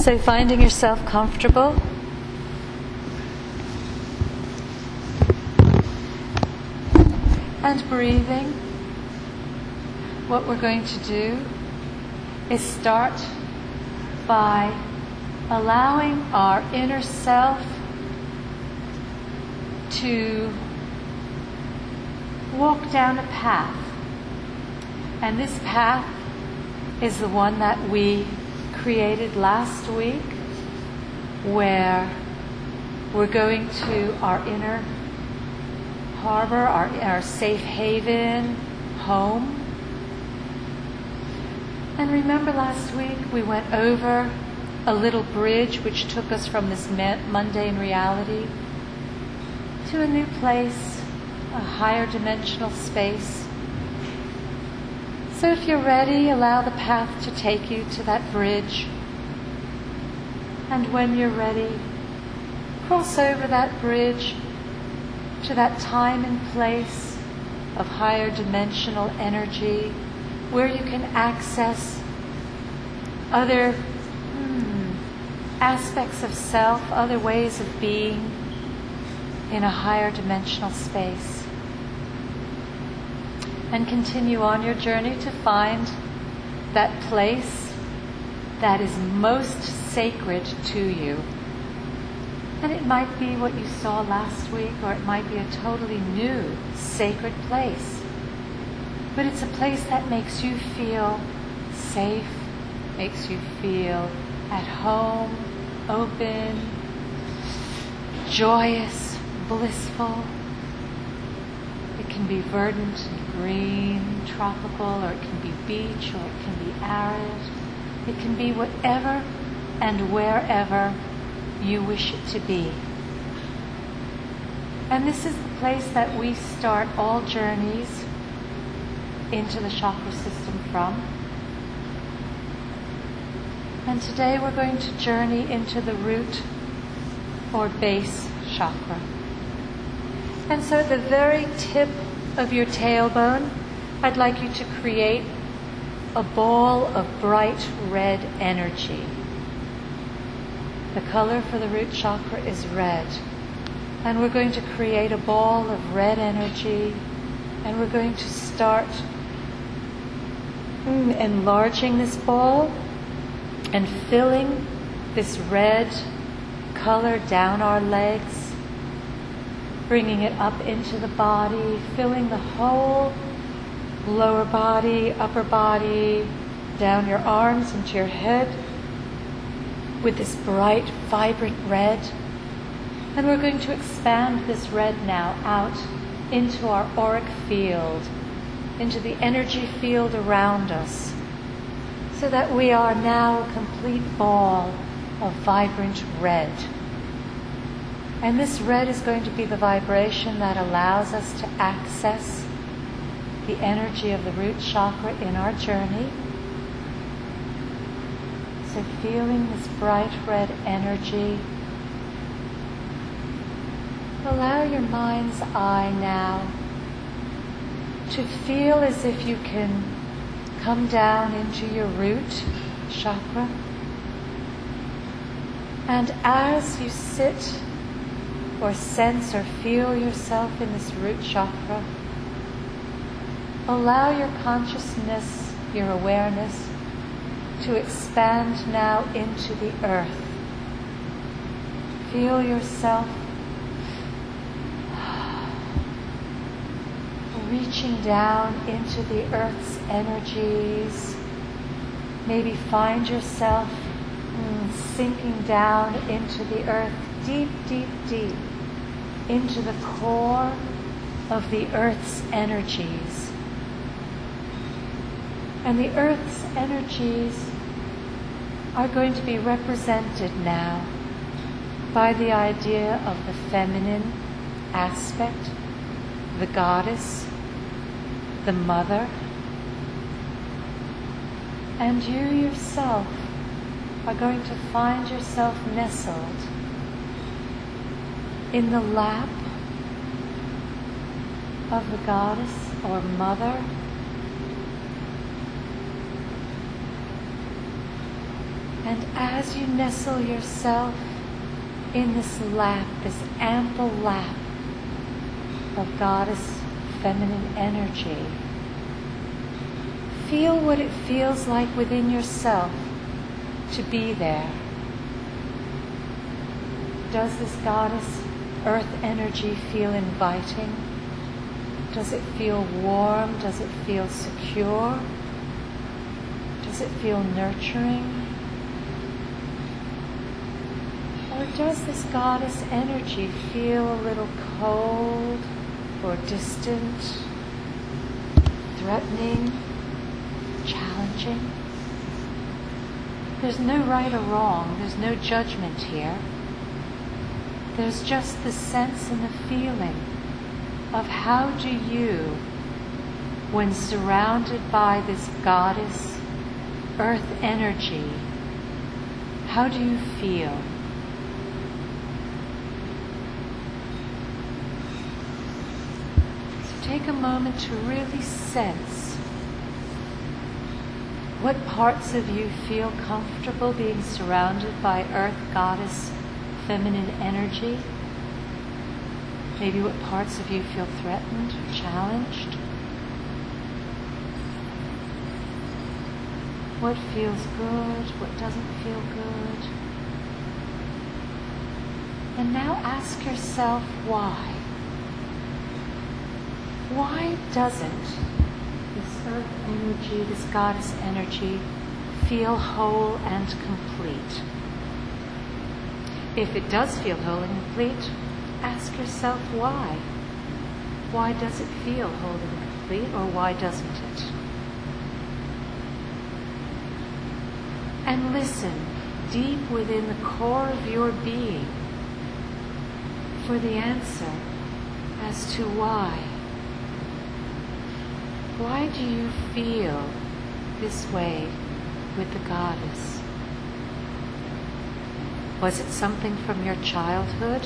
So finding yourself comfortable. And breathing. What we're going to do is start by allowing our inner self to walk down a path. And this path is the one that we created last week, where we're going to our inner harbor, our safe haven, home. And remember last week we went over a little bridge which took us from this mundane reality to a new place, a higher dimensional space. So if you're ready, allow the path to take you to that bridge. And when you're ready, cross over that bridge to that time and place of higher dimensional energy where you can access other aspects of self, other ways of being in a higher dimensional space. And continue on your journey to find that place that is most sacred to you. And it might be what you saw last week, or it might be a totally new sacred place. But it's a place that makes you feel safe, makes you feel at home, open, joyous, blissful. It can be verdant and green, tropical, or it can be beach, or it can be arid. It can be whatever and wherever you wish it to be. And this is the place that we start all journeys into the chakra system from. And today we're going to journey into the root or base chakra. And so at the very tip of your tailbone, I'd like you to create a ball of bright red energy. The color for the root chakra is red. And we're going to create a ball of red energy, and we're going to start enlarging this ball and filling this red color down our legs, bringing it up into the body, filling the whole lower body, upper body, down your arms into your head with this bright, vibrant red. And we're going to expand this red now out into our auric field, into the energy field around us, so that we are now a complete ball of vibrant red. And this red is going to be the vibration that allows us to access the energy of the root chakra in our journey. So feeling this bright red energy, allow your mind's eye now to feel as if you can come down into your root chakra. And as you sit or sense or feel yourself in this root chakra, allow your consciousness, your awareness, to expand now into the earth. Feel yourself reaching down into the earth's energies. Maybe find yourself sinking down into the earth, deep, deep, deep, into the core of the earth's energies. And the earth's energies are going to be represented now by the idea of the feminine aspect, the goddess, the mother, and you yourself are going to find yourself nestled in the lap of the goddess or mother, And as you nestle yourself in this lap, this ample lap of Goddess feminine energy, feel what it feels like within yourself to be there. Does this Goddess earth energy feel inviting? Does it feel warm? Does it feel secure? Does it feel nurturing? Or does this Goddess energy feel a little cold or distant, threatening, challenging? There's no right or wrong. There's no judgment here. There's just the sense and the feeling of how do you, when surrounded by this Goddess earth energy, how do you feel? So take a moment to really sense what parts of you feel comfortable being surrounded by earth Goddess feminine energy. Maybe what parts of you feel threatened or challenged. What feels good, what doesn't feel good. And now ask yourself why. Why doesn't this earth energy, this Goddess energy, feel whole and complete? If it does feel whole and complete, ask yourself why. Why does it feel whole and complete, or why doesn't it? And listen deep within the core of your being for the answer as to why. Why do you feel this way with the Goddess? Was it something from your childhood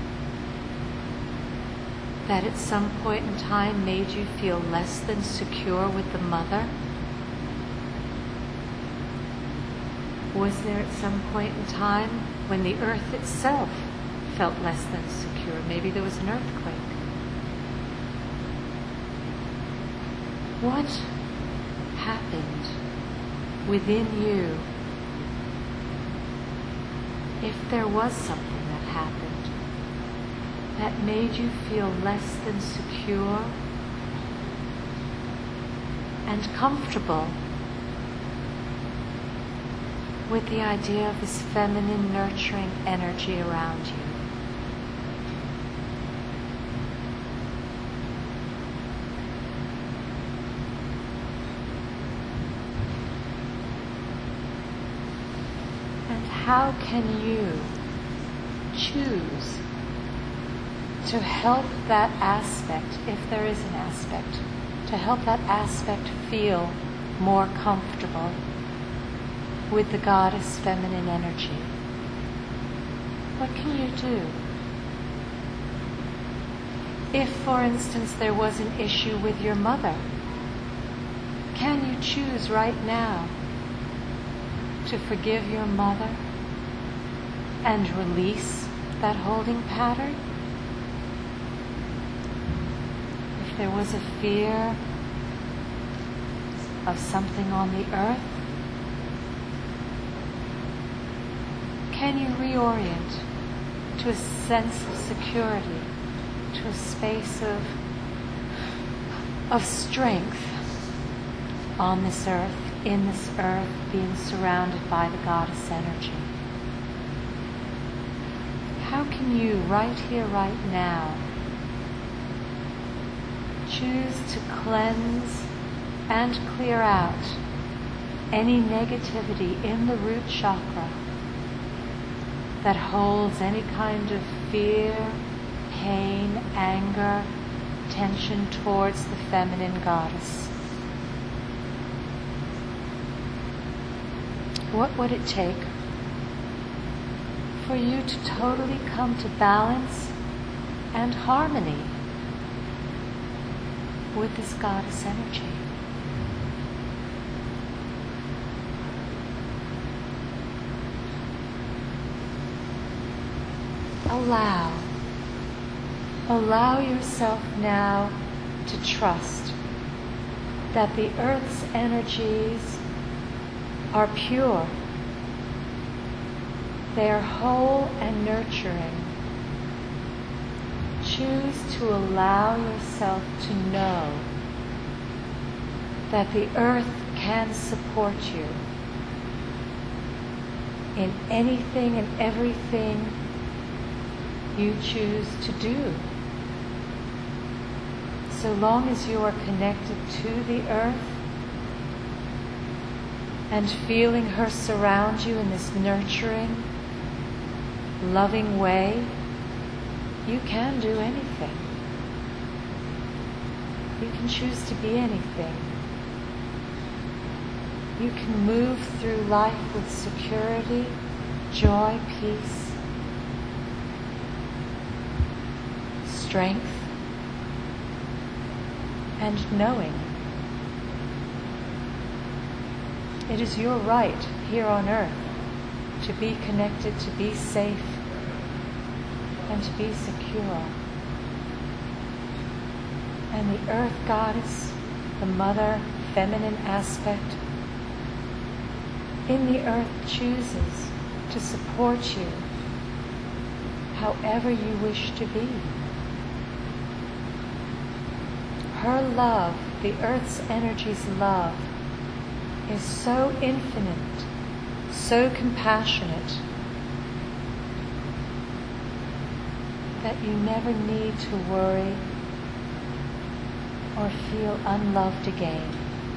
that at some point in time made you feel less than secure with the mother? Was there at some point in time when the earth itself felt less than secure? Maybe there was an earthquake. What happened within you? If there was something that happened that made you feel less than secure and comfortable with the idea of this feminine nurturing energy around you. How can you choose to help that aspect, if there is an aspect, to help that aspect feel more comfortable with the Goddess feminine energy? What can you do? If, for instance, there was an issue with your mother, can you choose right now to forgive your mother and release that holding pattern? If there was a fear of something on the earth, can you reorient to a sense of security, to a space of strength on this earth, in this earth, being surrounded by the Goddess energy? How can you, right here, right now, choose to cleanse and clear out any negativity in the root chakra that holds any kind of fear, pain, anger, tension towards the feminine Goddess? What would it take for you to totally come to balance and harmony with this Goddess energy? allow yourself now to trust that the earth's energies are pure. They are whole and nurturing. Choose to allow yourself to know that the earth can support you in anything and everything you choose to do. So long as you are connected to the earth and feeling her surround you in this nurturing, loving way, you can do anything. You can choose to be anything. You can move through life with security, joy, peace, strength, and knowing. It is your right here on earth to be connected, to be safe, and to be secure. And the earth goddess, the mother, feminine aspect in the earth, chooses to support you however you wish to be. Her love, the earth's energy's love, is so infinite, so compassionate, that you never need to worry or feel unloved again.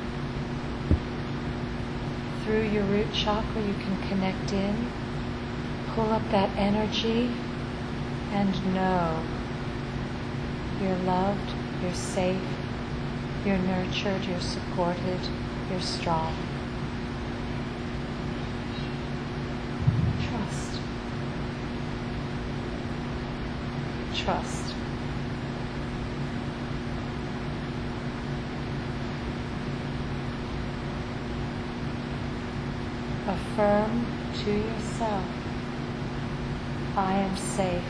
Through your root chakra you can connect in, pull up that energy, and know you're loved, you're safe, you're nurtured, you're supported, you're strong. Trust. Trust. Affirm to yourself, I am safe.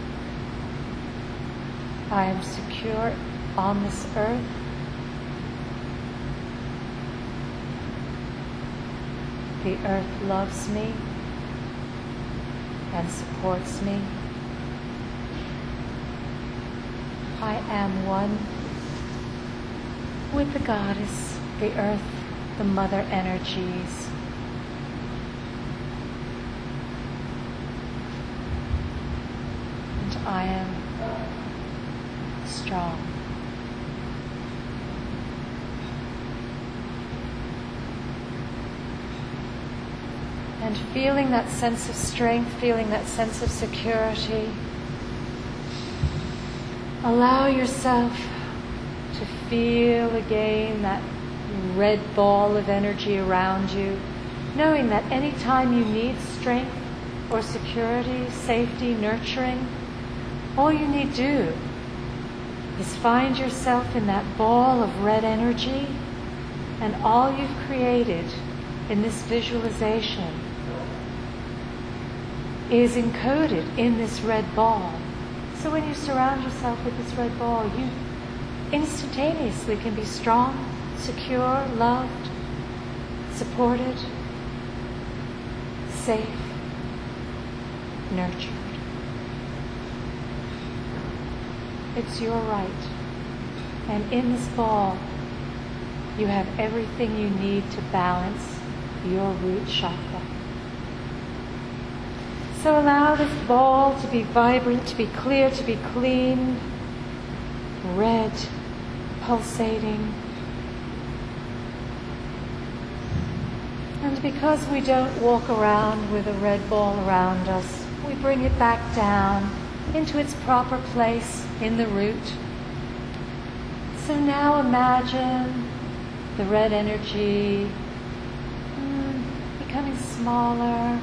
I am secure on this earth. The earth loves me and supports me. I am one with the goddess, the earth, the mother energies. And I am strong. And feeling that sense of strength, feeling that sense of security, allow yourself to feel again that red ball of energy around you, knowing that any time you need strength or security, safety, nurturing, all you need do is find yourself in that ball of red energy, and all you've created in this visualization is encoded in this red ball. So when you surround yourself with this red ball, you instantaneously can be strong, secure, loved, supported, safe, nurtured. It's your right. And in this ball, you have everything you need to balance your root chakra. So allow this ball to be vibrant, to be clear, to be clean, red, pulsating. And because we don't walk around with a red ball around us, we bring it back down into its proper place in the root. So now imagine the red energy becoming smaller,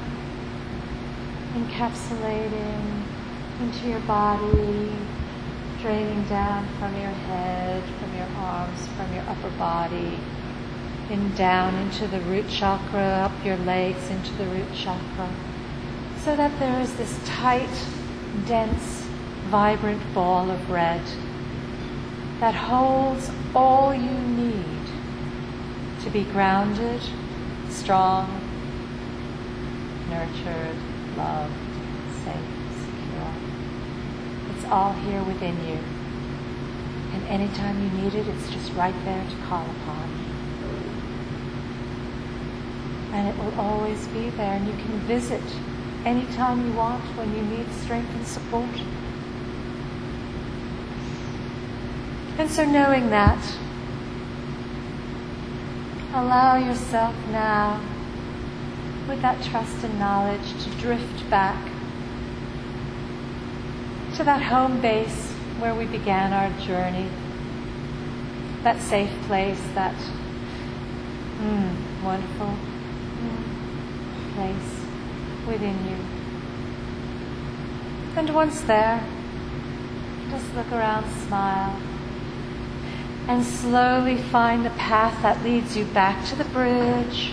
encapsulating into your body, draining down from your head, from your arms, from your upper body, and down into the root chakra, up your legs into the root chakra, so that there is this tight dense, vibrant ball of red that holds all you need to be grounded, strong, nurtured, loved, safe, secure. It's all here within you. And anytime you need it, it's just right there to call upon. And it will always be there, and you can visit anytime you want when you need strength and support. And so knowing that, allow yourself now, with that trust and knowledge, to drift back to that home base where we began our journey, that safe place, that wonderful place within you. And once there, just look around, smile, and slowly find the path that leads you back to the bridge.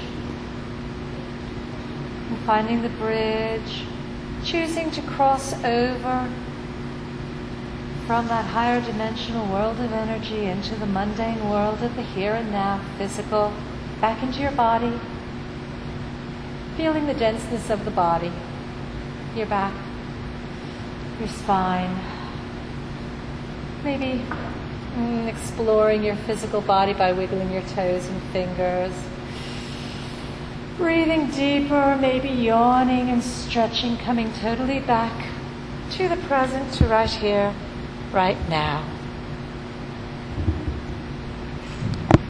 And finding the bridge, choosing to cross over from that higher dimensional world of energy into the mundane world of the here and now, physical, back into your body, feeling the denseness of the body, your back, your spine, maybe exploring your physical body by wiggling your toes and fingers, breathing deeper, maybe yawning and stretching, coming totally back to the present, to right here, right now.